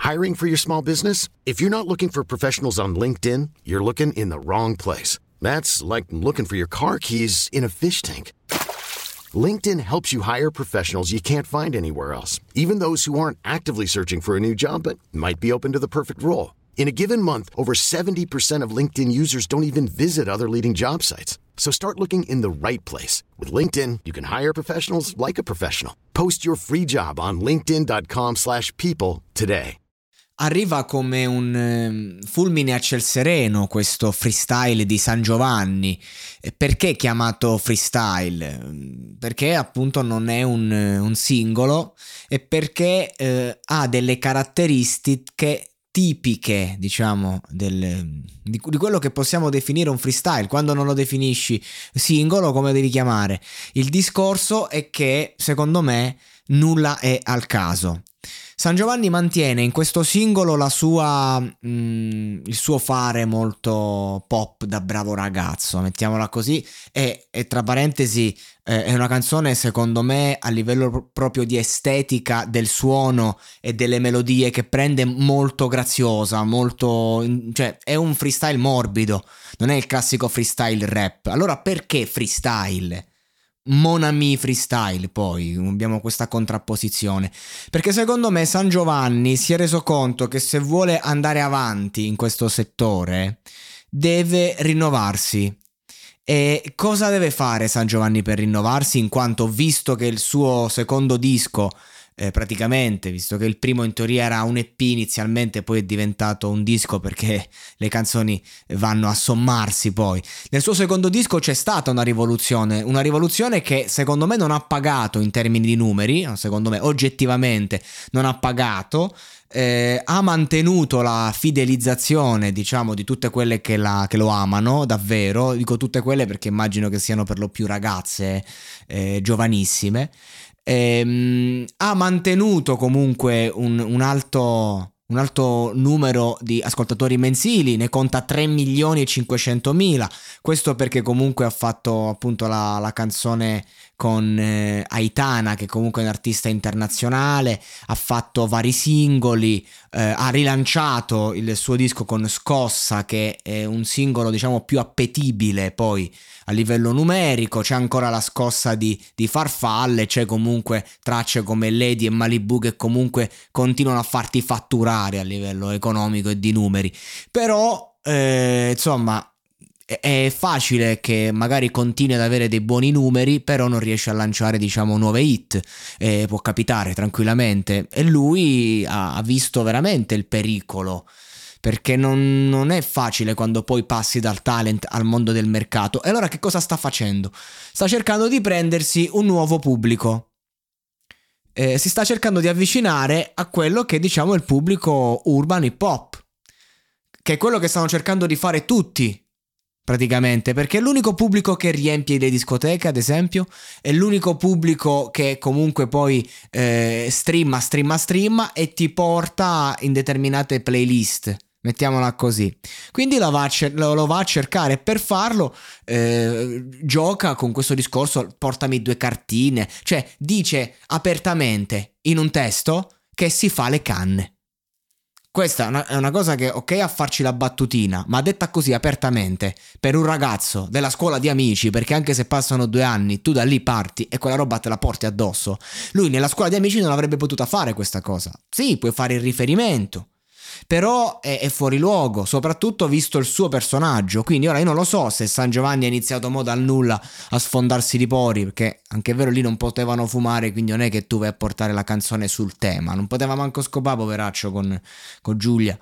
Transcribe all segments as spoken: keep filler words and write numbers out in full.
Hiring for your small business? If you're not looking for professionals on LinkedIn, you're looking in the wrong place. That's like looking for your car keys in a fish tank. LinkedIn helps you hire professionals you can't find anywhere else, even those who aren't actively searching for a new job but might be open to the perfect role. In a given month, over seventy percent of LinkedIn users don't even visit other leading job sites. So start looking in the right place. With LinkedIn, you can hire professionals like a professional. Post your free job on linkedin dot com slash people today. Arriva come un eh, fulmine a ciel sereno questo freestyle di San Giovanni. Perché chiamato freestyle? Perché appunto non è un, un singolo e perché eh, ha delle caratteristiche tipiche, diciamo, del, di, di quello che possiamo definire un freestyle. Quando non lo definisci singolo, come devi chiamare? Il discorso è che, secondo me, nulla è al caso. San Giovanni mantiene in questo singolo la sua mh, il suo fare molto pop da bravo ragazzo, mettiamola così, e, e tra parentesi eh, è una canzone secondo me a livello pro- proprio di estetica del suono e delle melodie che prende molto graziosa, molto, cioè è un freestyle morbido, non è il classico freestyle rap. Allora perché freestyle? Mon ami freestyle, poi abbiamo questa contrapposizione, perché secondo me San Giovanni si è reso conto che se vuole andare avanti in questo settore deve rinnovarsi. E cosa deve fare San Giovanni per rinnovarsi, in quanto, visto che il suo secondo disco Eh, praticamente, visto che il primo in teoria era un E P inizialmente, poi è diventato un disco perché le canzoni vanno a sommarsi, poi nel suo secondo disco c'è stata una rivoluzione, una rivoluzione che secondo me non ha pagato in termini di numeri, secondo me oggettivamente non ha pagato, eh, ha mantenuto la fidelizzazione, diciamo, di tutte quelle che, la, che lo amano davvero, dico tutte quelle perché immagino che siano per lo più ragazze eh, giovanissime. Ehm, ha mantenuto comunque un, un alto un alto numero di ascoltatori mensili, ne conta tre milioni e cinquecentomila. Questo perché comunque ha fatto appunto la, la canzone con eh, Aitana, che comunque è un artista internazionale, ha fatto vari singoli, eh, ha rilanciato il suo disco con Scossa, che è un singolo diciamo più appetibile poi a livello numerico. C'è ancora la scossa di, di Farfalle, c'è comunque tracce come Lady e Malibu che comunque continuano a farti fatturare a livello economico e di numeri, però eh, insomma è facile che magari continui ad avere dei buoni numeri però non riesce a lanciare diciamo nuove hit, eh, può capitare tranquillamente, e lui ha, ha visto veramente il pericolo, perché non, non è facile quando poi passi dal talent al mondo del mercato. E allora che cosa sta facendo? Sta cercando di prendersi un nuovo pubblico, eh, si sta cercando di avvicinare a quello che diciamo è il pubblico urban hip hop, che è quello che stanno cercando di fare tutti praticamente, perché è l'unico pubblico che riempie le discoteche, ad esempio, è l'unico pubblico che comunque poi eh, streama, streama, streama e ti porta in determinate playlist, mettiamola così. Quindi lo va a, cer- lo va a cercare. Per farlo eh, gioca con questo discorso, portami due cartine, cioè dice apertamente in un testo che si fa le canne. Questa è una, è una cosa che, ok, a farci la battutina, ma detta così apertamente per un ragazzo della scuola di amici, perché anche se passano due anni tu da lì parti e quella roba te la porti addosso, lui nella scuola di amici non avrebbe potuta fare questa cosa. Sì, puoi fare il riferimento, però è, è fuori luogo, soprattutto visto il suo personaggio. Quindi ora io non lo so se San Giovanni ha iniziato mo dal nulla a sfondarsi di pori, perché anche è vero lì non potevano fumare, quindi non è che tu vai a portare la canzone sul tema, non poteva manco scopare poveraccio con, con Giulia,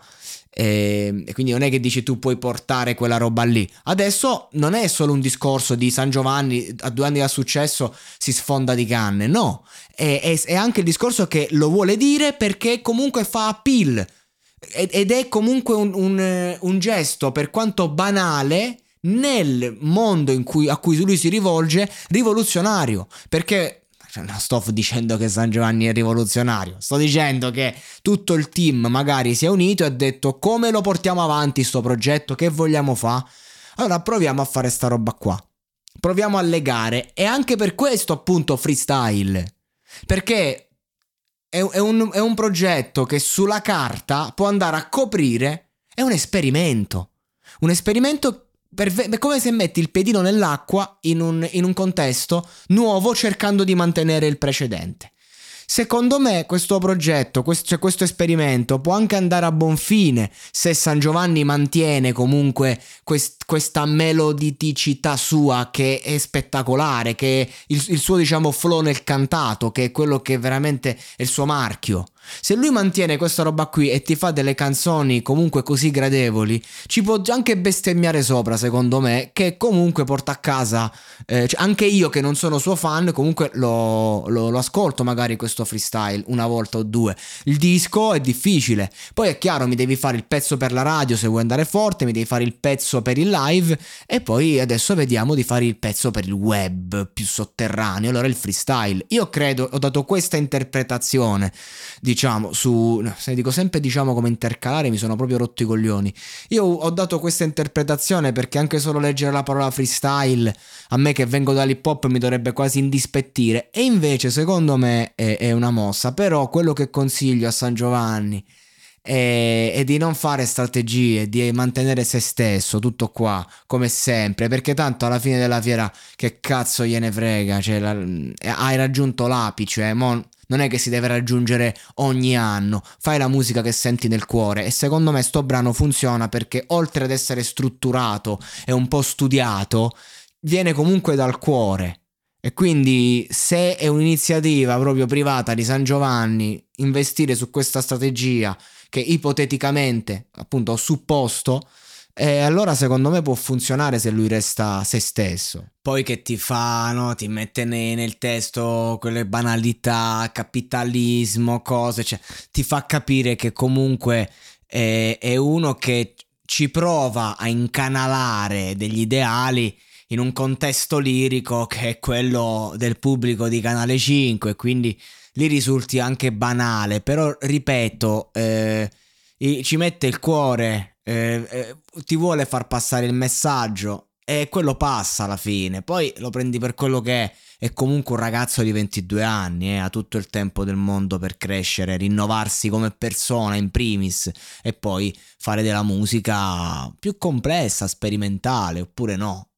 e, e quindi non è che dici tu puoi portare quella roba lì. Adesso non è solo un discorso di San Giovanni a due anni da successo si sfonda di canne, no, è, è, è anche il discorso che lo vuole dire perché comunque fa appeal. Ed è comunque un, un, un gesto, per quanto banale, nel mondo in cui, a cui lui si rivolge, rivoluzionario. Perché cioè, non sto dicendo che San Giovanni è rivoluzionario, sto dicendo che tutto il team magari si è unito e ha detto come lo portiamo avanti sto progetto, che vogliamo fare? Allora proviamo a fare sta roba qua, proviamo a legare. E anche per questo appunto freestyle, perché è, è, un, è un progetto che sulla carta può andare a coprire, è un esperimento, un esperimento per, è come se metti il piedino nell'acqua in un, in un contesto nuovo cercando di mantenere il precedente. Secondo me questo progetto, questo, cioè questo esperimento può anche andare a buon fine se San Giovanni mantiene comunque quest, questa meloditicità sua che è spettacolare, che è il, il suo diciamo flow nel cantato, che è quello che veramente è il suo marchio. Se lui mantiene questa roba qui e ti fa delle canzoni comunque così gradevoli, ci può anche bestemmiare sopra, secondo me, che comunque porta a casa, eh, cioè anche io che non sono suo fan comunque lo, lo, lo ascolto magari questo freestyle una volta o due. Il disco è difficile, poi è chiaro mi devi fare il pezzo per la radio se vuoi andare forte, mi devi fare il pezzo per il live e poi adesso vediamo di fare il pezzo per il web più sotterraneo, allora il freestyle. Io credo, ho dato questa interpretazione diciamo su, se dico sempre diciamo come intercalare mi sono proprio rotto i coglioni. Io ho dato questa interpretazione perché anche solo leggere la parola freestyle a me che vengo dall'hip hop mi dovrebbe quasi indispettire, e invece secondo me è, è una mossa. Però quello che consiglio a San Giovanni è, è di non fare strategie, di mantenere se stesso, tutto qua come sempre, perché tanto alla fine della fiera che cazzo gliene frega, cioè la, hai raggiunto l'apice, eh, mo non è che si deve raggiungere ogni anno, fai la musica che senti nel cuore. E secondo me sto brano funziona perché oltre ad essere strutturato e un po' studiato viene comunque dal cuore, e quindi se è un'iniziativa proprio privata di San Giovanni investire su questa strategia che ipoteticamente appunto ho supposto, e allora secondo me può funzionare se lui resta se stesso. Poi che ti fa, no? Ti mette ne, nel testo quelle banalità, capitalismo, cose, cioè ti fa capire che comunque è, è uno che ci prova a incanalare degli ideali in un contesto lirico che è quello del pubblico di Canale cinque, quindi lì risulti anche banale, però ripeto, eh, ci mette il cuore. Eh, eh, ti vuole far passare il messaggio e quello passa alla fine, poi lo prendi per quello che è. È comunque un ragazzo di ventidue anni, eh, ha tutto il tempo del mondo per crescere, rinnovarsi come persona in primis e poi fare della musica più complessa, sperimentale, oppure no.